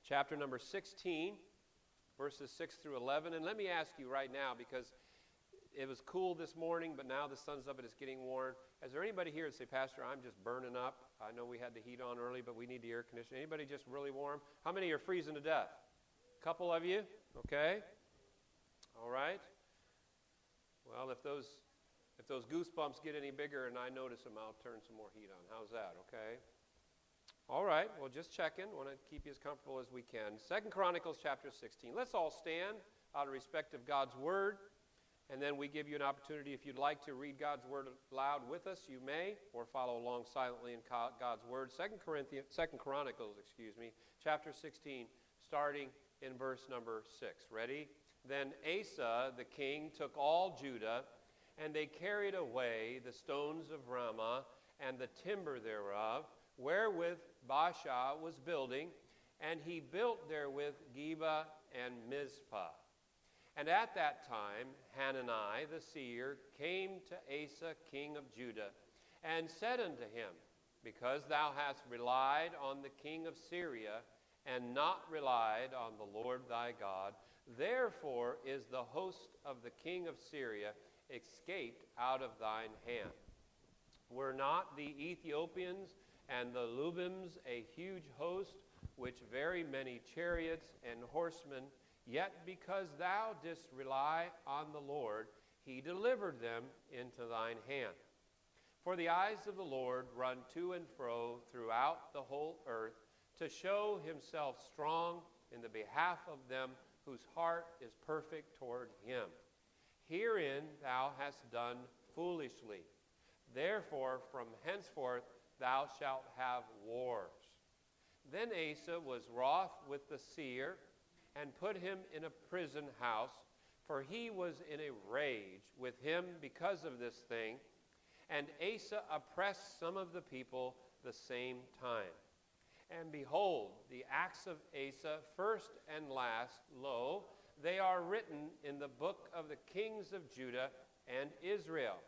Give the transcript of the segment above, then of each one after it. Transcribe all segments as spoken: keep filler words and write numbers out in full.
chapter number sixteen, verses six through eleven. And let me ask you right now, because it was cool this morning, but now the sun's up and it's getting warm. Is there anybody here that say, Pastor, I'm just burning up? I know we had the heat on early, but we need the air conditioning. Anybody just really warm? How many are freezing to death? A couple of you? Okay. All right. Well, if those if those goosebumps get any bigger and I notice them, I'll turn some more heat on. How's that? Okay. All right. Well, just checking. Want to keep you as comfortable as we can. Second Chronicles chapter sixteen. Let's all stand out of respect of God's word. And then we give you an opportunity, if you'd like to read God's word aloud with us, you may, or follow along silently in God's word. Second Corinthians, Second Chronicles, excuse me, chapter sixteen, starting in verse number six. Ready? Then Asa the king took all Judah, and they carried away the stones of Ramah and the timber thereof, wherewith Baasha was building, and he built therewith Geba and Mizpah. And at that time Hanani the seer came to Asa king of Judah, and said unto him, Because thou hast relied on the king of Syria, and not relied on the Lord thy God, therefore is the host of the king of Syria escaped out of thine hand. Were not the Ethiopians and the Lubims a huge host, which very many chariots and horsemen? Yet because thou didst rely on the Lord, he delivered them into thine hand. For the eyes of the Lord run to and fro throughout the whole earth, to show himself strong in the behalf of them whose heart is perfect toward him. Herein thou hast done foolishly. Therefore from henceforth thou shalt have wars. Then Asa was wroth with the seer, and put him in a prison house, for he was in a rage with him because of this thing. And Asa oppressed some of the people the same time. And behold, the acts of Asa, first and last, lo, they are written in the book of the kings of Judah and Israel.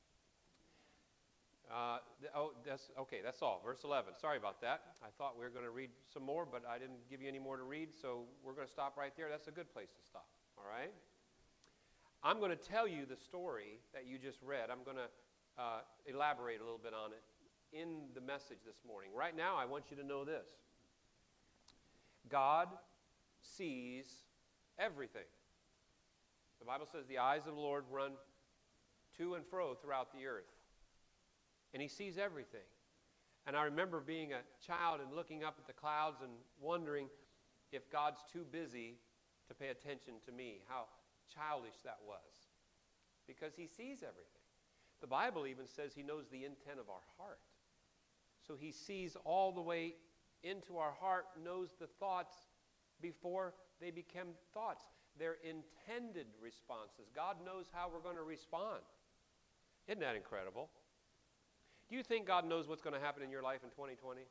Uh, oh, that's okay. That's all. Verse eleven. Sorry about that. I thought we were going to read some more, but I didn't give you any more to read, so we're going to stop right there. That's a good place to stop. All right. I'm going to tell you the story that you just read. I'm going to uh, elaborate a little bit on it in the message this morning. Right now, I want you to know this: God sees everything. The Bible says the eyes of the Lord run to and fro throughout the earth. And he sees everything. And I remember being a child and looking up at the clouds and wondering if God's too busy to pay attention to me, how childish that was. Because he sees everything. The Bible even says he knows the intent of our heart. So he sees all the way into our heart, knows the thoughts before they become thoughts. They're intended responses. God knows how we're going to respond. Isn't that incredible? Do you think God knows what's going to happen in your life in twenty twenty?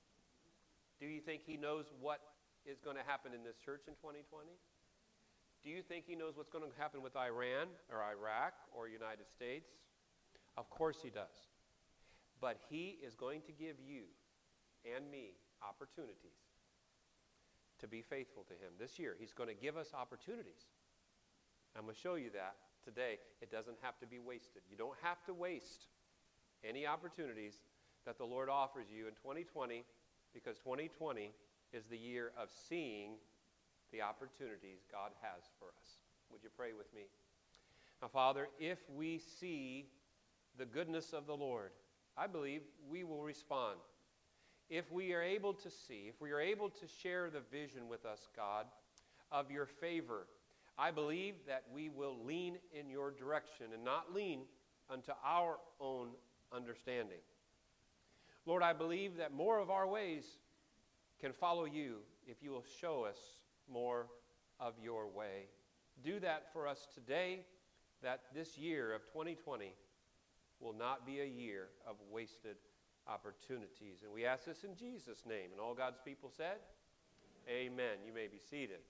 Do you think he knows what is going to happen in this church in twenty twenty? Do you think he knows what's going to happen with Iran or Iraq or United States? Of course he does. But he is going to give you and me opportunities to be faithful to him. This year, he's going to give us opportunities. I'm going to show you that today. It doesn't have to be wasted. You don't have to waste any opportunities that the Lord offers you in twenty twenty, because twenty twenty is the year of seeing the opportunities God has for us. Would you pray with me? Now, Father, if we see the goodness of the Lord, I believe we will respond. If we are able to see, if we are able to share the vision with us, God, of your favor, I believe that we will lean in your direction and not lean unto our own understanding. Lord, I believe that more of our ways can follow you if you will show us more of your way. Do that for us today, that this year of twenty twenty will not be a year of wasted opportunities. And we ask this in Jesus' name. And all God's people said, amen. You may be seated.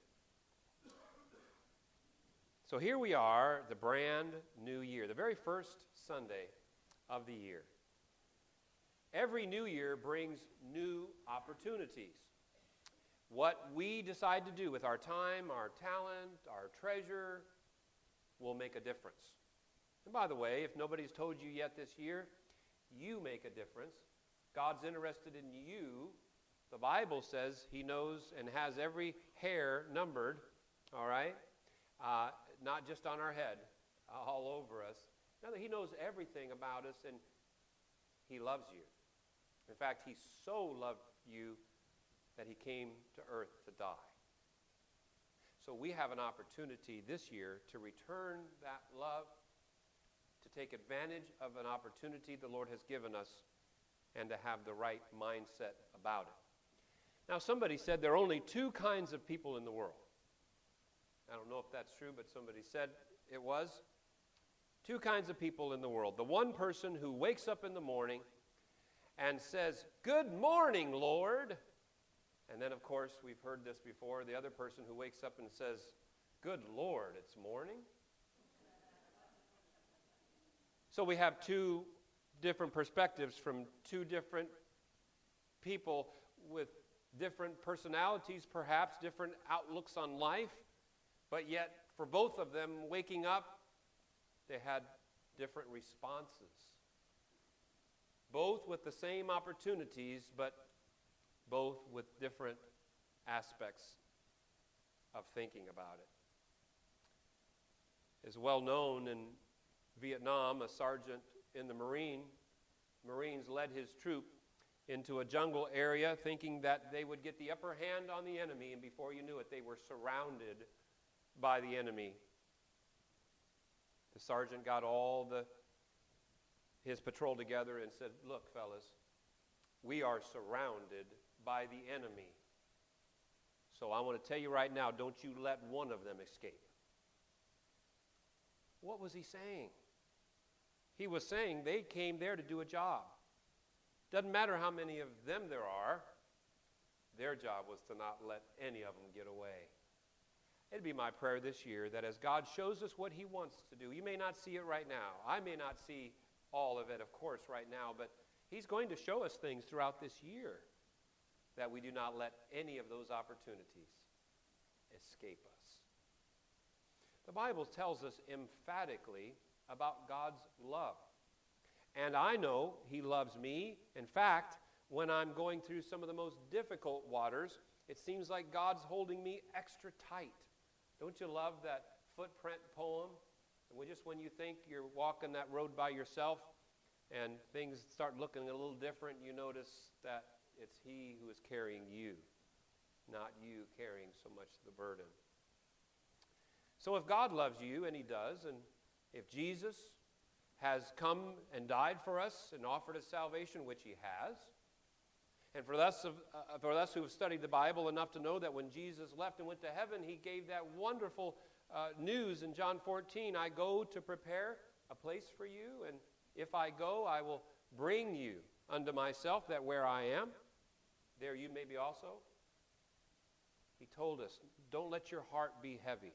So here we are, the brand new year, the very first Sunday of the year. Every new year brings new opportunities. what we decide to do with our time, our talent, our treasure will make a difference. And by the way, if nobody's told you yet this year, you make a difference. God's interested in you. The Bible says he knows and has every hair numbered, all right? Uh, not just on our head, all over us. Now that he knows everything about us, and he loves you. In fact, he so loved you that he came to earth to die. So we have an opportunity this year to return that love, to take advantage of an opportunity the Lord has given us, and to have the right mindset about it. Now, somebody said there are only two kinds of people in the world. I don't know if that's true, but somebody said it was. Two kinds of people in the world. The one person who wakes up in the morning and says, "Good morning, Lord." And then, of course, we've heard this before, the other person who wakes up and says, "Good Lord, it's morning." So we have two different perspectives from two different people with different personalities, perhaps different outlooks on life, but yet for both of them waking up, they had different responses. Both with the same opportunities, but both with different aspects of thinking about it. It's well known in Vietnam, a sergeant in the Marine, Marines led his troop into a jungle area thinking that they would get the upper hand on the enemy, and before you knew it, they were surrounded by the enemy. The sergeant got all the his patrol together and said, "Look, fellas, we are surrounded by the enemy. So I want to tell you right now, don't you let one of them escape." What was he saying? He was saying they came there to do a job. Doesn't matter how many of them there are, their job was to not let any of them get away. It'd be my prayer this year that as God shows us what he wants to do, you may not see it right now. I may not see all of it, of course, right now, but he's going to show us things throughout this year that we do not let any of those opportunities escape us. The Bible tells us emphatically about God's love. And I know he loves me. In fact, when I'm going through some of the most difficult waters, it seems like God's holding me extra tight. Don't you love that footprint poem? And just when you think you're walking that road by yourself and things start looking a little different, you notice that it's he who is carrying you, not you carrying so much of the burden. So if God loves you, and he does, and if Jesus has come and died for us and offered us salvation, which he has, and for us, uh, for us who have studied the Bible enough to know that when Jesus left and went to heaven, he gave that wonderful uh, news in John fourteen, "I go to prepare a place for you, and if I go, I will bring you unto myself, that where I am, there you may be also." He told us, don't let your heart be heavy.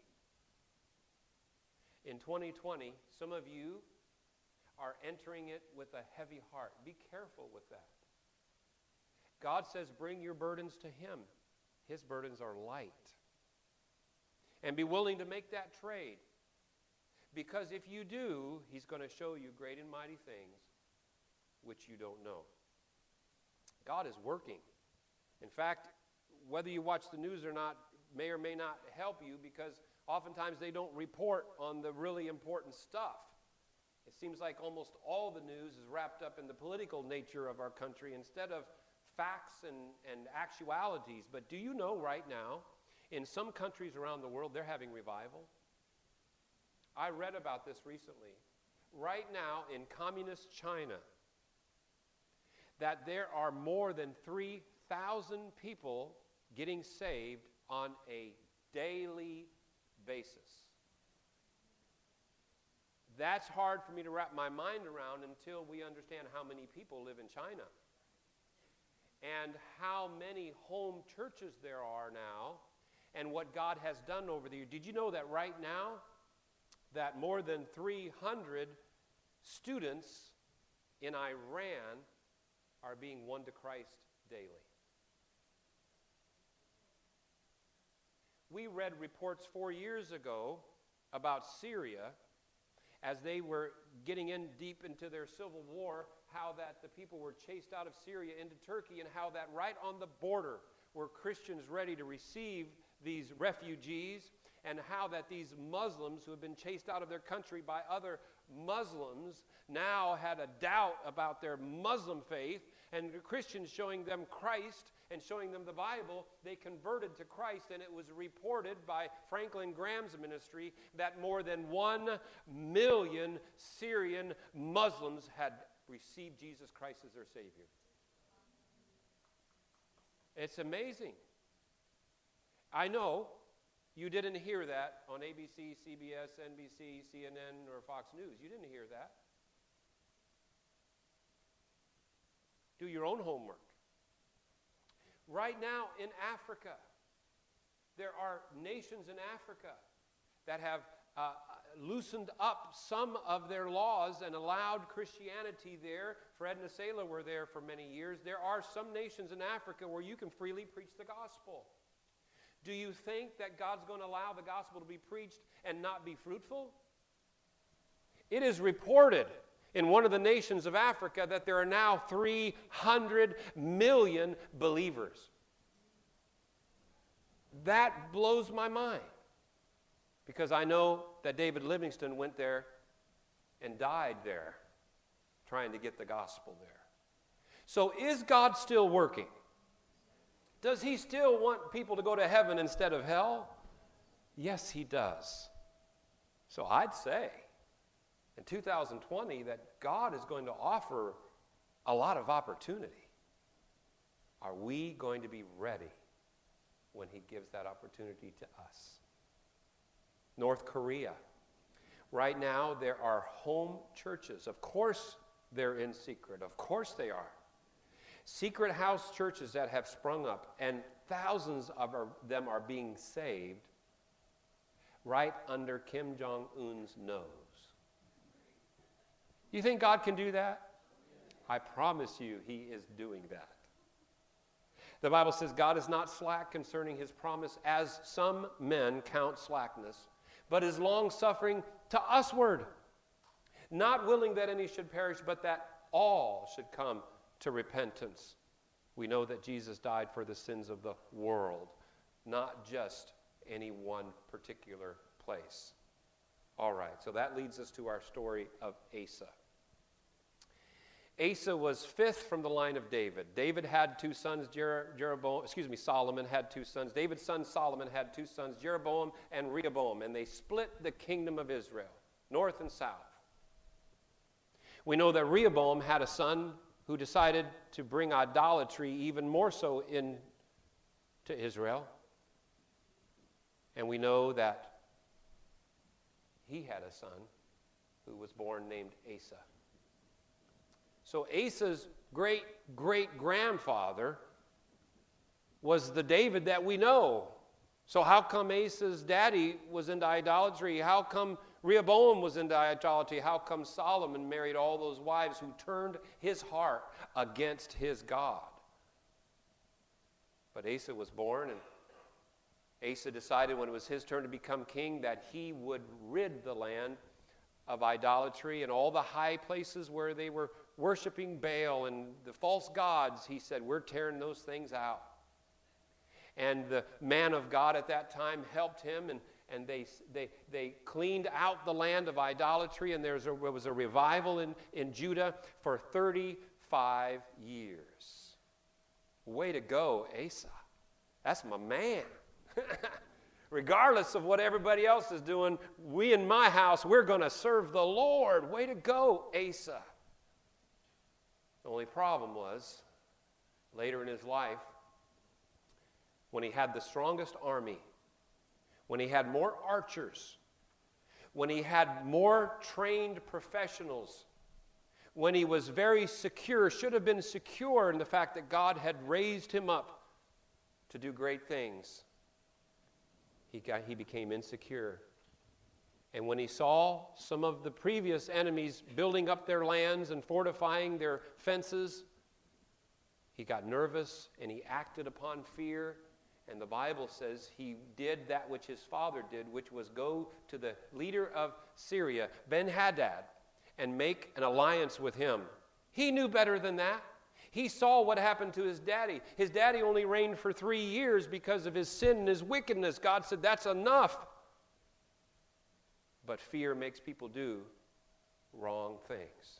In twenty twenty, some of you are entering it with a heavy heart. Be careful with that. God says, bring your burdens to him. His burdens are light. And be willing to make that trade. Because if you do, he's going to show you great and mighty things which you don't know. God is working. In fact, whether you watch the news or not may or may not help you, because oftentimes they don't report on the really important stuff. It seems like almost all the news is wrapped up in the political nature of our country instead of facts and, and actualities. But do you know right now, in some countries around the world, they're having revival? I read about this recently. Right now in communist China, that there are more than three thousand people getting saved on a daily basis. That's hard for me to wrap my mind around until we understand how many people live in China and how many home churches there are now and what God has done over the years. Did you know that right now that more than three hundred students in Iran are being won to Christ daily? we read reports four years ago about Syria as they were getting in deep into their civil war, how that the people were chased out of Syria into Turkey, and how that right on the border were Christians ready to receive these refugees, and how that these Muslims who had been chased out of their country by other Muslims now had a doubt about their Muslim faith, and the Christians showing them Christ and showing them the Bible, they converted to Christ, and it was reported by Franklin Graham's ministry that more than one million Syrian Muslims had received Jesus Christ as their Savior. It's amazing. I know you didn't hear that on A B C, C B S, N B C, C N N, or Fox News. You didn't hear that. Do your own homework. Right now in Africa, there are nations in Africa that have uh, loosened up some of their laws and allowed Christianity there. Fred and Asela were there for many years. There are some nations in Africa where you can freely preach the gospel. Do you think that God's going to allow the gospel to be preached and not be fruitful? It is reported in one of the nations of Africa that there are now three hundred million believers. That blows my mind, because I know that David Livingstone went there and died there trying to get the gospel there. So is God still working? Does he still want people to go to heaven instead of hell? Yes, he does. So I'd say in two thousand twenty that God is going to offer a lot of opportunity. Are we going to be ready when he gives that opportunity to us? North Korea. Right now there are home churches. Of course they're in secret. Of course they are. Secret house churches that have sprung up, and thousands of them are being saved right under Kim Jong-un's nose. You think God can do that? I promise you he is doing that. The Bible says God is not slack concerning his promise, as some men count slackness, but is long-suffering to usward, not willing that any should perish, but that all should come to repentance. We know that Jesus died for the sins of the world, not just any one particular place. All right, so that leads us to our story of Asa. Asa was fifth from the line of David. David had two sons, Jer- Jeroboam, excuse me, Solomon had two sons. David's son Solomon had two sons, Jeroboam and Rehoboam, and they split the kingdom of Israel, north and south. We know that Rehoboam had a son who decided to bring idolatry even more so into Israel. And we know that he had a son who was born named Asa. So Asa's great-great-grandfather was the David that we know. So how come Asa's daddy was into idolatry? How come Rehoboam was into idolatry? How come Solomon married all those wives who turned his heart against his God? But Asa was born, and Asa decided when it was his turn to become king that he would rid the land of idolatry and all the high places where they were worshiping Baal and the false gods. He said, we're tearing those things out. And the man of God at that time helped him, and, and they, they, they cleaned out the land of idolatry, and there was a, there was a revival in, in Judah for thirty-five years. Way to go, Asa. That's my man. Regardless of what everybody else is doing, we in my house, we're going to serve the Lord. Way to go, Asa. The only problem was, later in his life, when he had the strongest army, when he had more archers, when he had more trained professionals, when he was very secure, should have been secure in the fact that God had raised him up to do great things, he got, he became insecure. And when he saw some of the previous enemies building up their lands and fortifying their fences, he got nervous and he acted upon fear. And the Bible says he did that which his father did, which was go to the leader of Syria, Ben-Hadad, and make an alliance with him. He knew better than that. He saw what happened to his daddy. His daddy only reigned for three years because of his sin and his wickedness. God said, that's enough. But fear makes people do wrong things.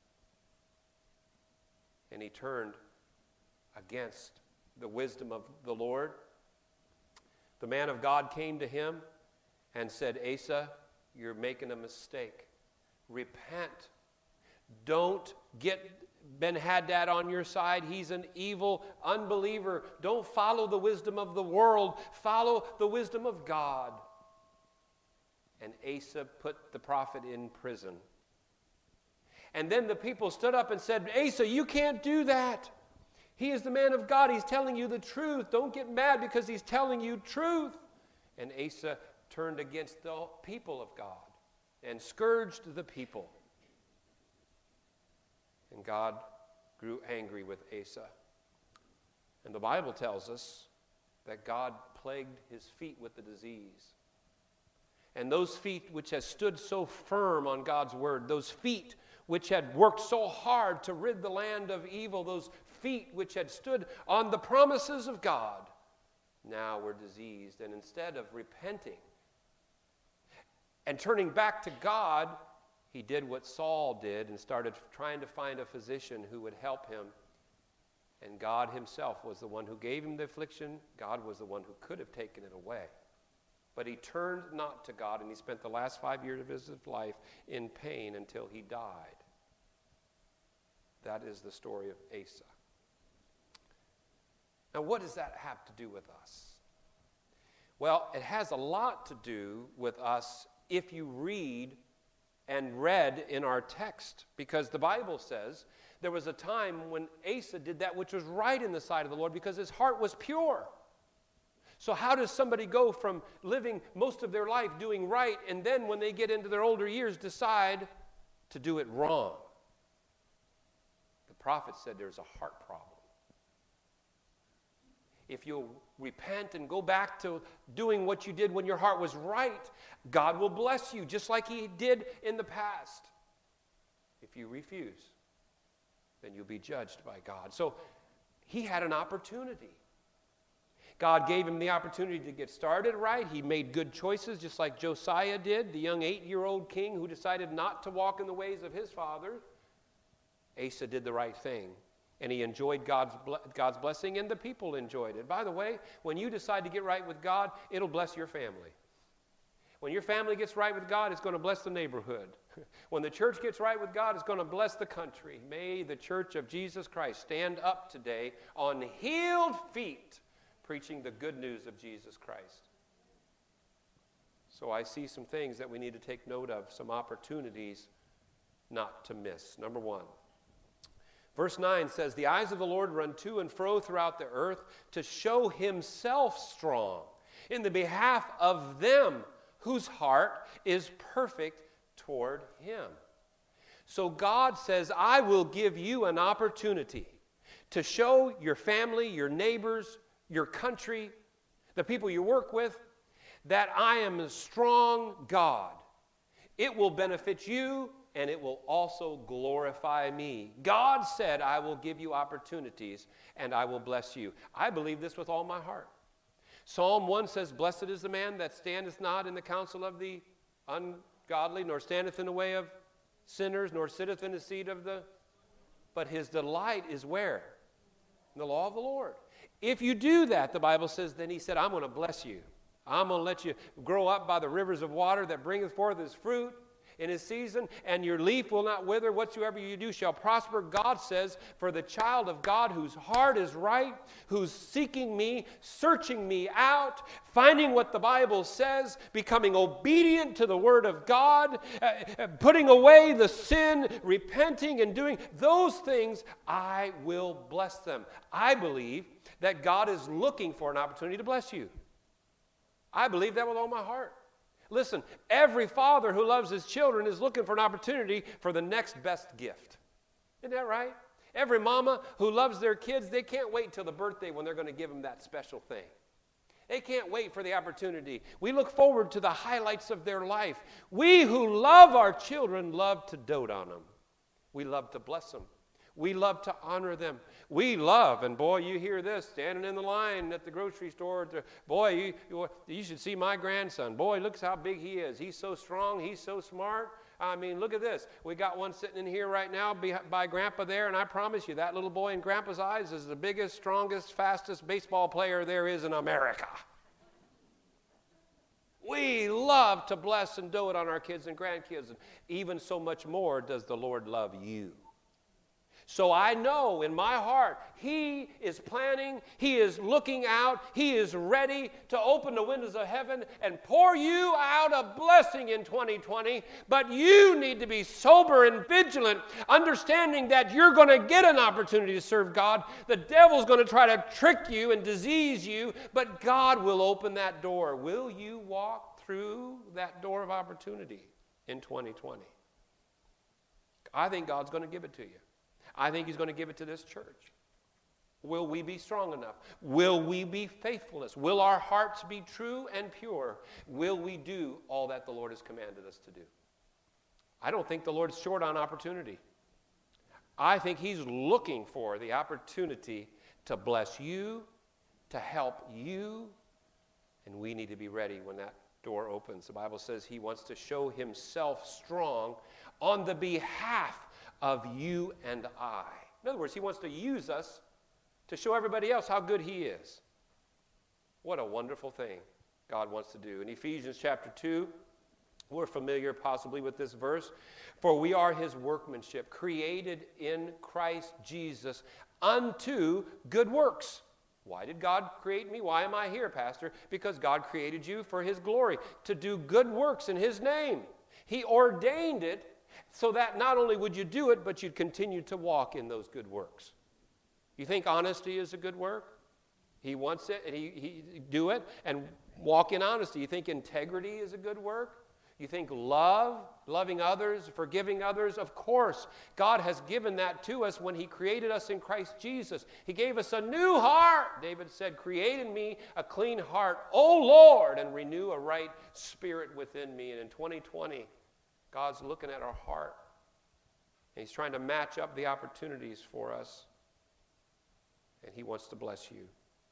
And he turned against the wisdom of the Lord. The man of God came to him and said, Asa, you're making a mistake. Repent. Don't get Ben-Hadad on your side. He's an evil unbeliever. Don't follow the wisdom of the world. Follow the wisdom of God. And Asa put the prophet in prison. And then the people stood up and said, Asa, you can't do that. He is the man of God. He's telling you the truth. Don't get mad because he's telling you truth. And Asa turned against the people of God and scourged the people. And God grew angry with Asa. And the Bible tells us that God plagued his feet with the disease. And those feet which had stood so firm on God's word, those feet which had worked so hard to rid the land of evil, those feet which had stood on the promises of God, now were diseased. And instead of repenting and turning back to God, he did what Saul did and started trying to find a physician who would help him. And God himself was the one who gave him the affliction. God was the one who could have taken it away. But he turned not to God, and he spent the last five years of his life in pain until he died. That is the story of Asa. Now, what does that have to do with us? Well, it has a lot to do with us if you read and read in our text, because the Bible says there was a time when Asa did that which was right in the sight of the Lord because his heart was pure. So how does somebody go from living most of their life doing right and then when they get into their older years decide to do it wrong? The prophet said there's a heart problem. If you repent and go back to doing what you did when your heart was right, God will bless you just like he did in the past. If you refuse, then you'll be judged by God. So he had an opportunity. God gave him the opportunity to get started right. He made good choices just like Josiah did, the young eight-year-old king who decided not to walk in the ways of his father. Asa did the right thing. And he enjoyed God's, God's blessing, and the people enjoyed it. By the way, when you decide to get right with God, it'll bless your family. When your family gets right with God, it's going to bless the neighborhood. When the church gets right with God, it's going to bless the country. May the church of Jesus Christ stand up today on healed feet, preaching the good news of Jesus Christ. So I see some things that we need to take note of, some opportunities not to miss. Number one. Verse nine says, the eyes of the Lord run to and fro throughout the earth to show himself strong in the behalf of them whose heart is perfect toward him. So God says, I will give you an opportunity to show your family, your neighbors, your country, the people you work with, that I am a strong God. It will benefit you, and it will also glorify me. God said, I will give you opportunities, and I will bless you. I believe this with all my heart. Psalm one says, blessed is the man that standeth not in the counsel of the ungodly, nor standeth in the way of sinners, nor sitteth in the seat of the... But his delight is where? In the law of the Lord. If you do that, the Bible says, then he said, I'm going to bless you. I'm going to let you grow up by the rivers of water that bringeth forth his fruit in his season, and your leaf will not wither. Whatsoever you do shall prosper. God says, for the child of God whose heart is right, who's seeking me, searching me out, finding what the Bible says, becoming obedient to the word of God, uh, putting away the sin, repenting and doing those things, I will bless them. I believe that God is looking for an opportunity to bless you. I believe that with all my heart. Listen, every father who loves his children is looking for an opportunity for the next best gift. Isn't that right? Every mama who loves their kids, they can't wait until the birthday when they're going to give them that special thing. They can't wait for the opportunity. We look forward to the highlights of their life. We who love our children love to dote on them. We love to bless them. We love to honor them. We love, and boy, you hear this, standing in the line at the grocery store. To, boy, you, you, you should see my grandson. Boy, look how big he is. He's so strong. He's so smart. I mean, look at this. We got one sitting in here right now by, by Grandpa there, and I promise you, that little boy in Grandpa's eyes is the biggest, strongest, fastest baseball player there is in America. We love to bless and dote on our kids and grandkids, and even so much more does the Lord love you. So I know in my heart, He is planning, He is looking out, He is ready to open the windows of heaven and pour you out a blessing in twenty twenty. But you need to be sober and vigilant, understanding that you're going to get an opportunity to serve God. The devil's going to try to trick you and disease you, but God will open that door. Will you walk through that door of opportunity in twenty twenty? I think God's going to give it to you. I think He's going to give it to this church. Will we be strong enough? Will we be faithfulness? Will our hearts be true and pure? Will we do all that the Lord has commanded us to do? I don't think the Lord's short on opportunity. I think He's looking for the opportunity to bless you, to help you, and we need to be ready when that door opens. The Bible says He wants to show Himself strong on the behalf of you and I. In other words, He wants to use us to show everybody else how good He is. What a wonderful thing God wants to do. In Ephesians chapter two, we're familiar possibly with this verse. For we are His workmanship, created in Christ Jesus unto good works. Why did God create me? Why am I here, Pastor? Because God created you for His glory, to do good works in His name. He ordained it so that not only would you do it, but you'd continue to walk in those good works. You think honesty is a good work? He wants it, and he, he do it and walk in honesty. You think integrity is a good work? You think love, loving others, forgiving others? Of course, God has given that to us when He created us in Christ Jesus. He gave us a new heart. David said, create in me a clean heart, O Lord, and renew a right spirit within me. And in twenty twenty, God's looking at our heart, and He's trying to match up the opportunities for us, and He wants to bless you.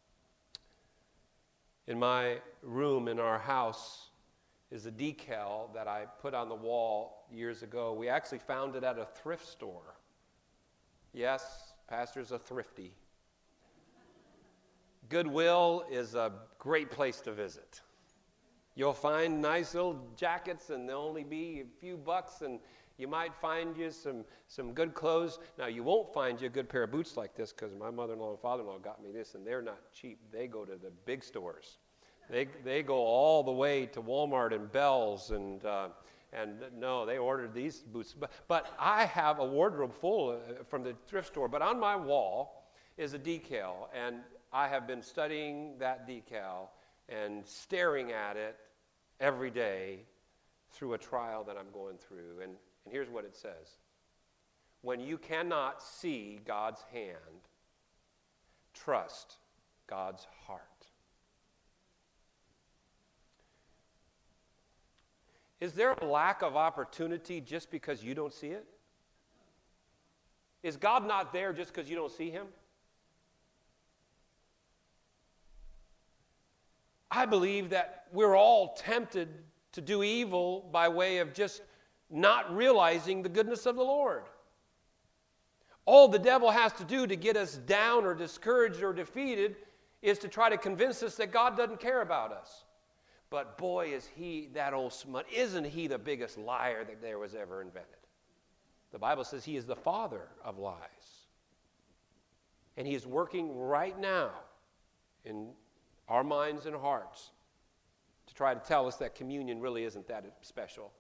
In my room in our house is a decal that I put on the wall years ago. We actually found it at a thrift store. Yes, Pastor's a thrifty. Goodwill is a great place to visit. You'll find nice little jackets, and they'll only be a few bucks, and you might find you some, some good clothes. Now, you won't find you a good pair of boots like this, because my mother-in-law and father-in-law got me this, and they're not cheap. They go to the big stores. They they go all the way to Walmart and Bell's, and uh, and no, they ordered these boots. But, but I have a wardrobe full uh, from the thrift store, but on my wall is a decal, and I have been studying that decal and staring at it every day through a trial that I'm going through. And, and here's what it says. When you cannot see God's hand, trust God's heart. Is there a lack of opportunity just because you don't see it? Is God not there just because you don't see Him? I believe that we're all tempted to do evil by way of just not realizing the goodness of the Lord. All the devil has to do to get us down or discouraged or defeated is to try to convince us that God doesn't care about us. But boy, is he, that old smut, isn't he the biggest liar that there was ever invented? The Bible says he is the father of lies. And he is working right now in our minds and hearts to try to tell us that communion really isn't that special.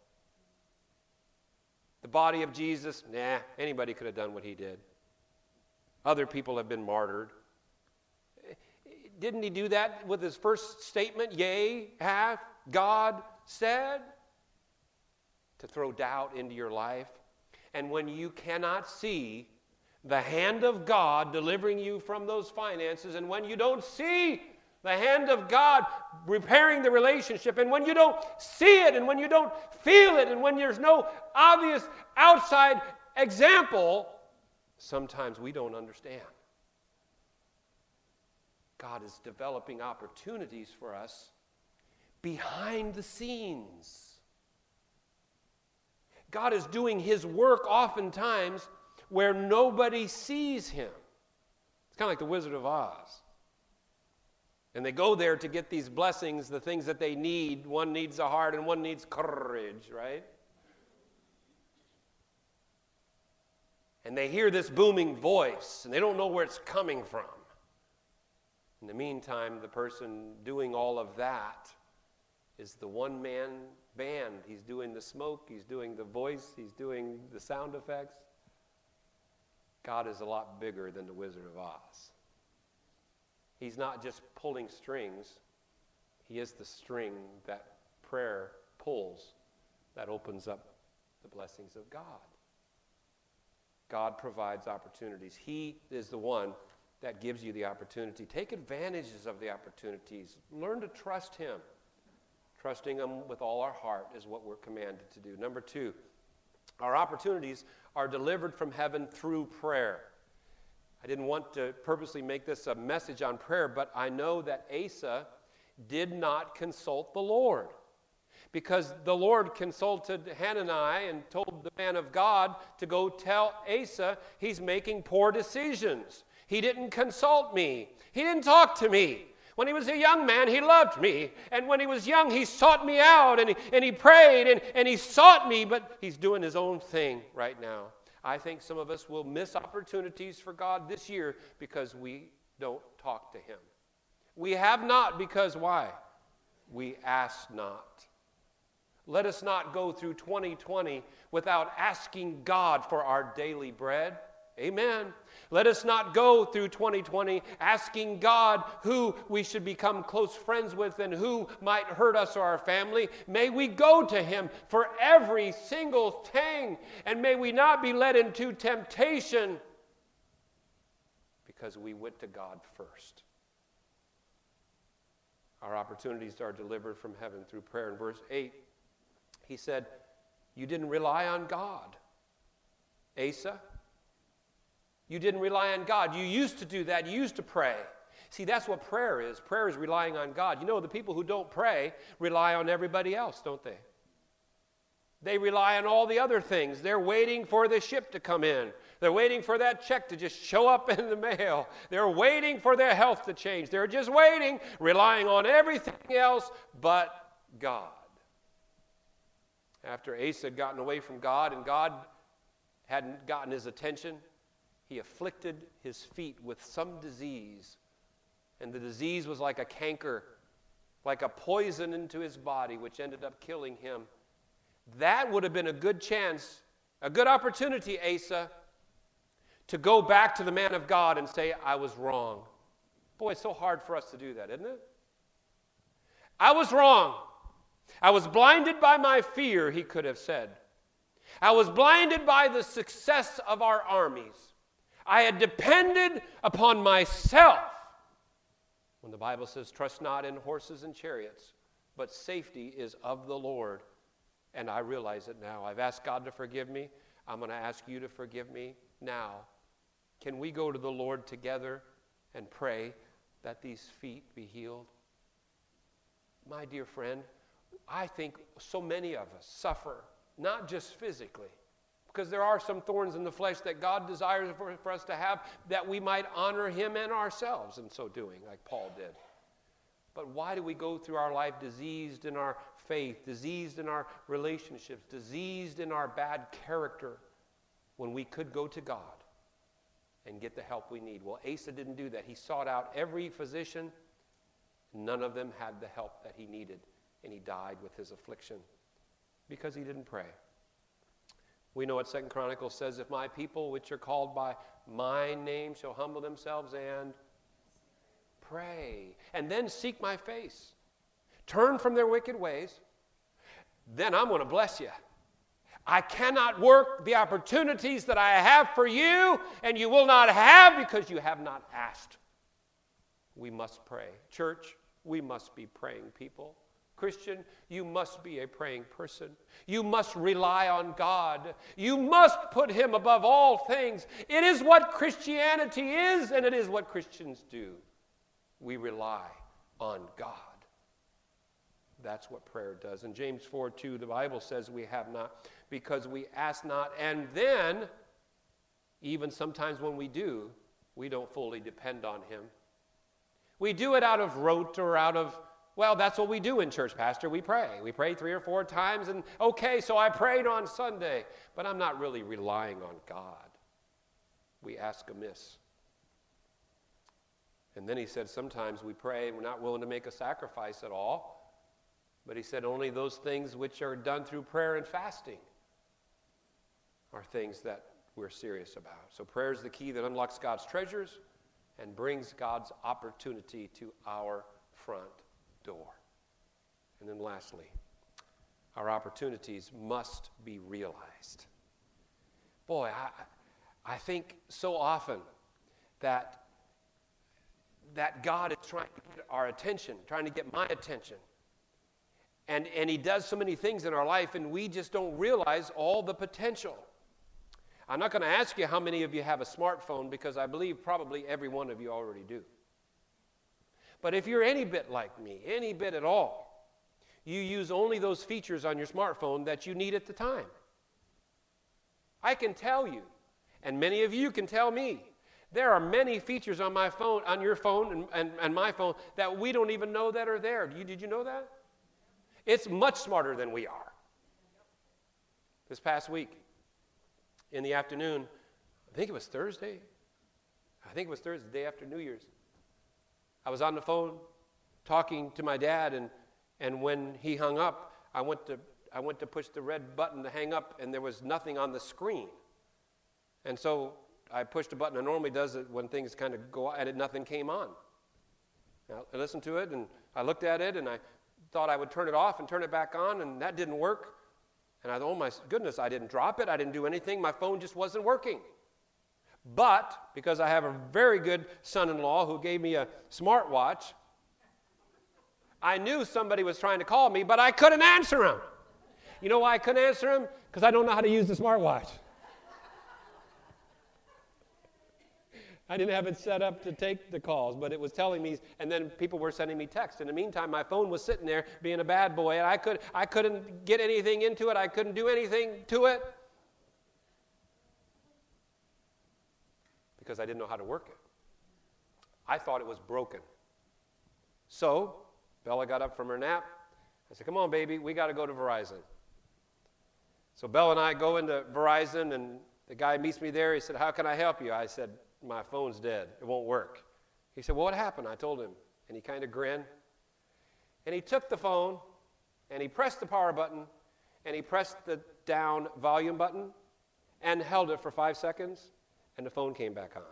The body of Jesus, nah, anybody could have done what he did. Other people have been martyred. Didn't he do that with his first statement? Yea, hath God said? To throw doubt into your life. And when you cannot see the hand of God delivering you from those finances, and when you don't see The hand of God repairing the relationship. And when you don't see it, and when you don't feel it, and when there's no obvious outside example, sometimes we don't understand. God is developing opportunities for us behind the scenes. God is doing His work oftentimes where nobody sees Him. It's kind of like the Wizard of Oz. And they go there to get these blessings, the things that they need. One needs a heart and one needs courage, right? And they hear this booming voice, and they don't know where it's coming from. In the meantime, the person doing all of that is the one-man band. He's doing the smoke, he's doing the voice, he's doing the sound effects. God is a lot bigger than the Wizard of Oz. He's not just pulling strings. He is the string that prayer pulls that opens up the blessings of God. God provides opportunities. He is the one that gives you the opportunity. Take advantages of the opportunities. Learn to trust Him. Trusting Him with all our heart is what we're commanded to do. Number two, our opportunities are delivered from heaven through prayer. I didn't want to purposely make this a message on prayer, but I know that Asa did not consult the Lord. Because the Lord consulted Hananiah and told the man of God to go tell Asa he's making poor decisions. He didn't consult me. He didn't talk to me. When he was a young man, he loved me. And when he was young, he sought me out, and he, and he prayed, and, and he sought me, but he's doing his own thing right now. I think some of us will miss opportunities for God this year because we don't talk to Him. We have not because why? We ask not. Let us not go through twenty twenty without asking God for our daily bread. Amen. Let us not go through twenty twenty asking God who we should become close friends with and who might hurt us or our family. May we go to Him for every single thing, and may we not be led into temptation because we went to God first. Our opportunities are delivered from heaven through prayer. In verse eight, he said, you didn't rely on God, Asa. You didn't rely on God. You used to do that. You used to pray. See, that's what prayer is. Prayer is relying on God. You know, the people who don't pray rely on everybody else, don't they? They rely on all the other things. They're waiting for the ship to come in. They're waiting for that check to just show up in the mail. They're waiting for their health to change. They're just waiting, relying on everything else but God. After Asa had gotten away from God and God hadn't gotten his attention, he afflicted his feet with some disease. And the disease was like a canker, like a poison into his body, which ended up killing him. That would have been a good chance, a good opportunity, Asa, to go back to the man of God and say, I was wrong. Boy, it's so hard for us to do that, isn't it? I was wrong. I was blinded by my fear, he could have said. I was blinded by the success of our armies. I had depended upon myself. When the Bible says, trust not in horses and chariots, but safety is of the Lord. And I realize it now. I've asked God to forgive me. I'm going to ask you to forgive me now. Can we go to the Lord together and pray that these feet be healed? My dear friend, I think so many of us suffer, not just physically, because there are some thorns in the flesh that God desires for, for us to have, that we might honor Him and ourselves in so doing, like Paul did. But why do we go through our life diseased in our faith, diseased in our relationships, diseased in our bad character, when we could go to God and get the help we need? Well, Asa didn't do that. He sought out every physician. None of them had the help that he needed, and he died with his affliction because he didn't pray. We know what Second Chronicles says, if my people, which are called by my name, shall humble themselves and pray, and then seek my face, turn from their wicked ways, then I'm going to bless you. I cannot work the opportunities that I have for you, and you will not have because you have not asked. we must pray. Church, we must be praying people. Christian, you must be a praying person. You must rely on God. You must put Him above all things. It is what Christianity is, and it is what Christians do. We rely on God. That's what prayer does. In James four two, the Bible says we have not because we ask not. And then, even sometimes when we do, we don't fully depend on Him. We do it out of rote or out of, well, that's what we do in church, Pastor. We pray. We pray three or four times, and okay, so I prayed on Sunday. But I'm not really relying on God. We ask amiss. And then he said sometimes we pray and we're not willing to make a sacrifice at all. But he said only those things which are done through prayer and fasting are things that we're serious about. So prayer is the key that unlocks God's treasures and brings God's opportunity to our front door. And then lastly, our opportunities must be realized. Boy, I, I think so often that that God is trying to get our attention, trying to get my attention. And, and He does so many things in our life, and we just don't realize all the potential. I'm not going to ask you how many of you have a smartphone, because I believe probably every one of you already do. But if you're any bit like me, any bit at all, you use only those features on your smartphone that you need at the time. I can tell you, and many of you can tell me, there are many features on my phone, on your phone and, and, and my phone that we don't even know that are there. Did you, did you know that? It's much smarter than we are. This past week, in the afternoon, I think it was Thursday. I think it was Thursday, the day after New Year's. I was on the phone talking to my dad, and, and when he hung up, I went to I went to push the red button to hang up, and there was nothing on the screen. And so I pushed a button. It normally does it when things kind of go at it, nothing came on. Now, I listened to it, and I looked at it, and I thought I would turn it off and turn it back on, and that didn't work. And I thought, oh my goodness, I didn't drop it. I didn't do anything. My phone just wasn't working. But because I have a very good son-in-law who gave me a smartwatch, I knew somebody was trying to call me, but I couldn't answer him. You know why I couldn't answer him? Because I don't know how to use the smartwatch. I didn't have it set up to take the calls, but it was telling me, and then people were sending me texts. In the meantime, my phone was sitting there being a bad boy, and I, could, I couldn't get anything into it. I couldn't do anything to it because I didn't know how to work it. I thought it was broken. So Bella got up from her nap. I said, come on, baby, we got to go to Verizon. So Bella and I go into Verizon, and the guy meets me there. He said, how can I help you? I said, my phone's dead. It won't work. He said, well, what happened? I told him. And he kind of grinned. And he took the phone, and he pressed the power button, and he pressed the down volume button, and held it for five seconds, and the phone came back on.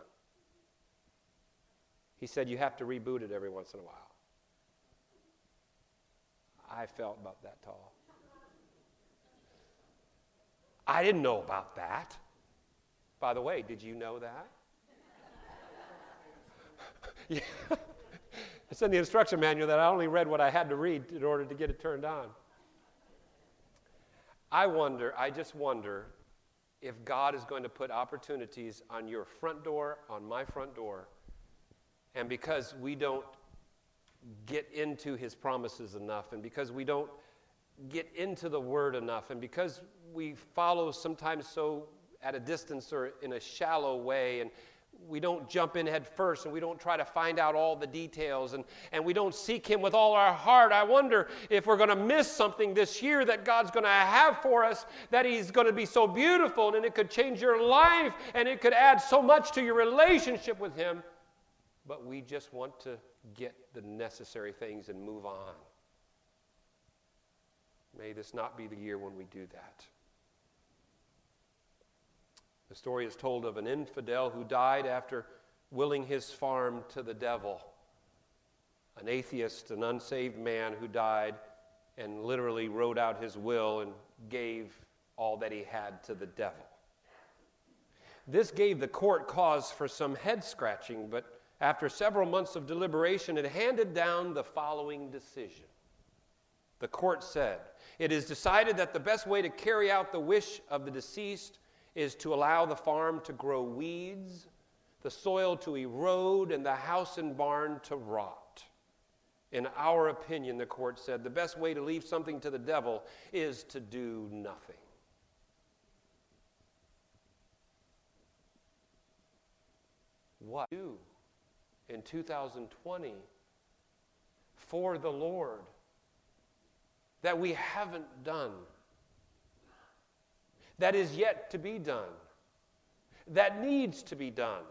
He said, you have to reboot it every once in a while. I felt about that tall. I didn't know about that. By the way, did you know that? Yeah. It's in the instruction manual that I only read what I had to read in order to get it turned on. I wonder, I just wonder if God is going to put opportunities on your front door, on my front door, and because we don't get into His promises enough, and because we don't get into the Word enough, and because we follow sometimes so at a distance or in a shallow way, and we don't jump in head first, and we don't try to find out all the details, and, and we don't seek Him with all our heart. I wonder if we're going to miss something this year that God's going to have for us, that He's going to be so beautiful, and it could change your life, and it could add so much to your relationship with Him, but we just want to get the necessary things and move on. May this not be the year when we do that. The story is told of an infidel who died after willing his farm to the devil. An atheist, an unsaved man who died and literally wrote out his will and gave all that he had to the devil. This gave the court cause for some head scratching, but after several months of deliberation, it handed down the following decision. The court said, "It is decided that the best way to carry out the wish of the deceased is to allow the farm to grow weeds, the soil to erode, and the house and barn to rot. In our opinion," the court said, "the best way to leave something to the devil is to do nothing." What do in two thousand twenty for the Lord that we haven't done, that is yet to be done, that needs to be done?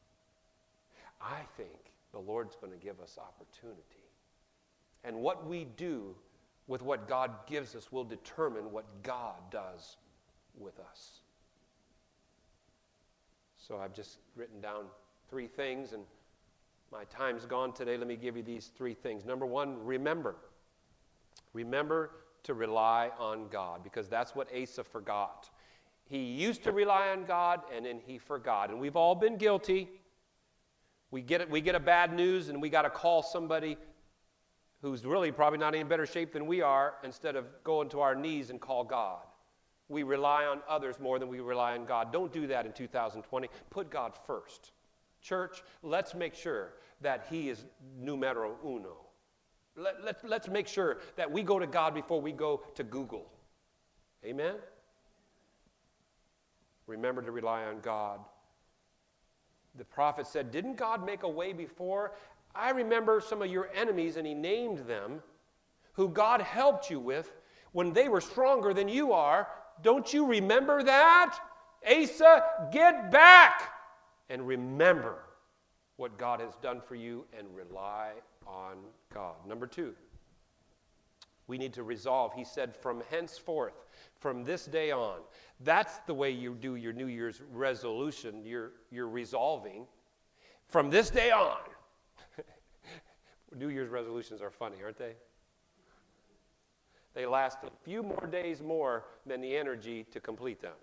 I think the Lord's going to give us opportunity. And what we do with what God gives us will determine what God does with us. So I've just written down three things, and my time's gone today. Let me give you these three things. Number one, remember. Remember to rely on God, because that's what Asa forgot. He used to rely on God, and then he forgot. And we've all been guilty. We get it, we get a bad news, and we got to call somebody who's really probably not in better shape than we are, instead of going to our knees and call God. We rely on others more than we rely on God. Don't do that in two thousand twenty. Put God first. Church, let's make sure that he is numero uno. Let, let, let's make sure that we go to God before we go to Google. Amen? Remember to rely on God. The prophet said, "Didn't God make a way before? I remember some of your enemies," and he named them, "who God helped you with when they were stronger than you are. Don't you remember that? Asa, get back and remember what God has done for you and rely on God." Number two, we need to resolve. He said, "From henceforth, from this day on." That's the way you do your New Year's resolution. You're, you're resolving. From this day on. New Year's resolutions are funny, aren't they? They last a few more days more than the energy to complete them.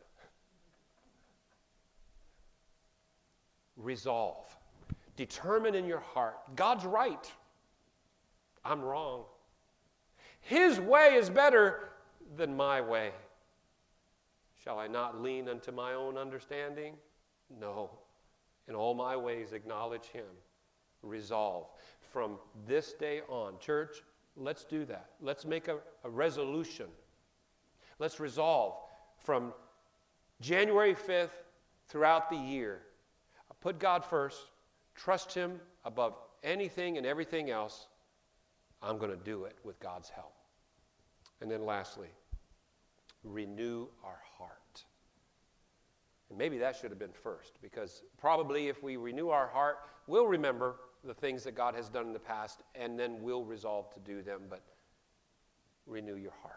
Resolve. Determine in your heart, God's right. I'm wrong. His way is better than my way. Shall I not lean unto my own understanding? No. In all my ways acknowledge him. Resolve. From this day on, church, let's do that. Let's make a, a resolution. Let's resolve from January fifth throughout the year. Put God first. Trust him above anything and everything else. I'm going to do it with God's help. And then lastly, renew our heart. And maybe that should have been first, because probably if we renew our heart, we'll remember the things that God has done in the past, and then we'll resolve to do them. But renew your heart.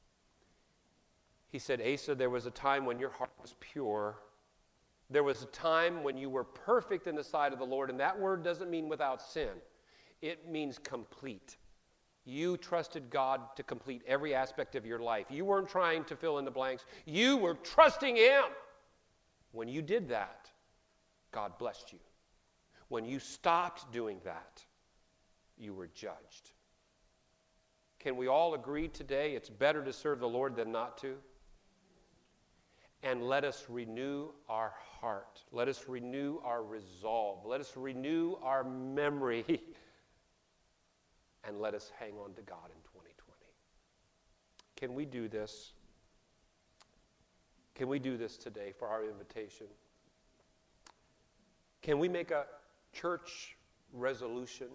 He said, "Asa, there was a time when your heart was pure. There was a time when you were perfect in the sight of the Lord." And that word doesn't mean without sin. It means complete. You trusted God to complete every aspect of your life. You weren't trying to fill in the blanks. You were trusting him. When you did that, God blessed you. When you stopped doing that, you were judged. Can we all agree today it's better to serve the Lord than not to? And let us renew our heart. Let us renew our resolve. Let us renew our memory. And let us hang on to God in twenty twenty. Can we do this? Can we do this today for our invitation? Can we make a church resolution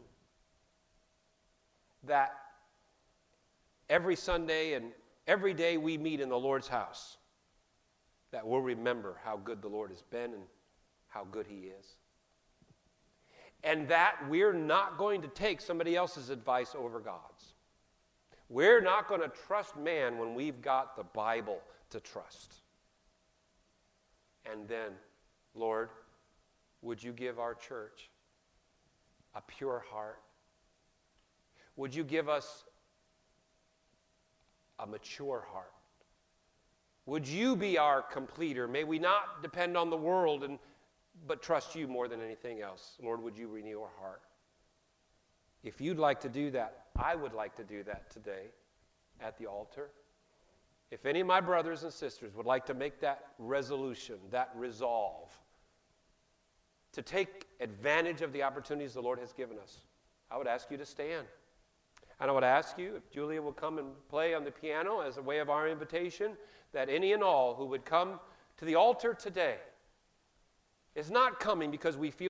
that every Sunday and every day we meet in the Lord's house, that we'll remember how good the Lord has been and how good he is? And that we're not going to take somebody else's advice over God's. We're not going to trust man when we've got the Bible to trust. And then, Lord, would you give our church a pure heart? Would you give us a mature heart? Would you be our completer? May we not depend on the world and but trust you more than anything else. Lord, would you renew our heart? If you'd like to do that, I would like to do that today at the altar. If any of my brothers and sisters would like to make that resolution, that resolve, to take advantage of the opportunities the Lord has given us, I would ask you to stand. And I would ask you, if Julia will come and play on the piano as a way of our invitation, that any and all who would come to the altar today is not coming because we feel